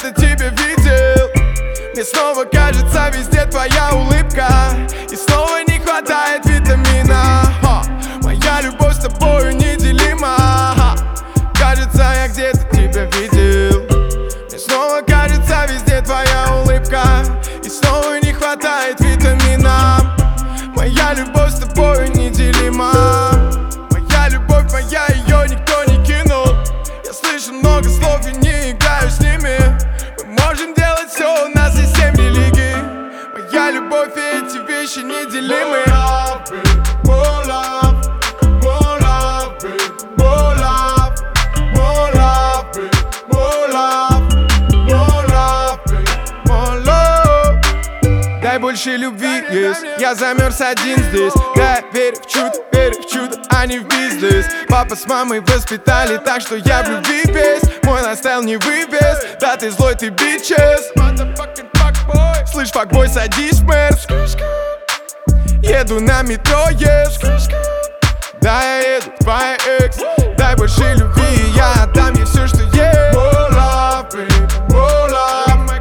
где-то тебя видел. Мне снова кажется везде твоя улыбка, и снова не хватает витамина. Моя любовь с тобою неделима. Кажется, я где-то тебя видел. Мне снова кажется везде твоя улыбка, и снова не хватает витамина. Моя любовь с тобою неделима. Моя любовь моя, ее никто не кинул. Я слышу много слов и не играю с ними. Мы можем делать все, у нас есть 7 религий. Моя любовь и эти вещи неделимы. Дай больше любви, yes. Я замерз один здесь. Да, верю в чудо, а не в бизнес. Папа с мамой воспитали так, что я в любви весь. Мой лайфстайл не выбес. Да, ты злой, ты бичес. Слышь, факбой, садись в мерз. Еду на метро, yes. Да, я еду, твоя экс. Дай больше любви, и я отдам ей все, что есть. More love, baby, more love.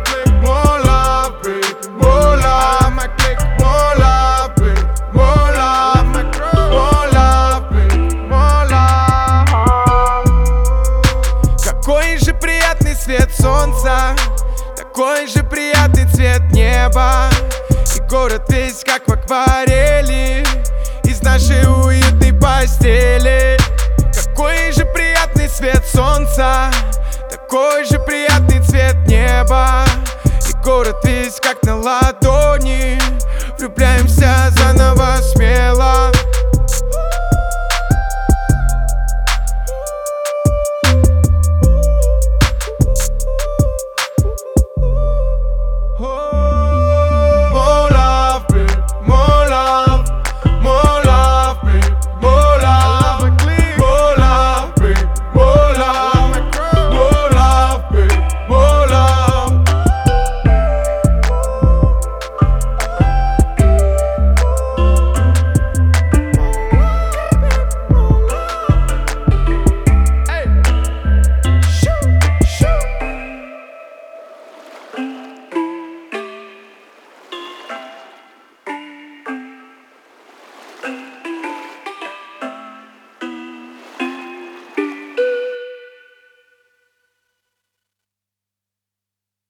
Какой же приятный свет солнца, такой же приятный цвет неба. И город весь как в акварели из нашей уютной постели. Какой же приятный свет солнца, такой же приятный цвет неба. И город весь как на ладони. Влюбляемся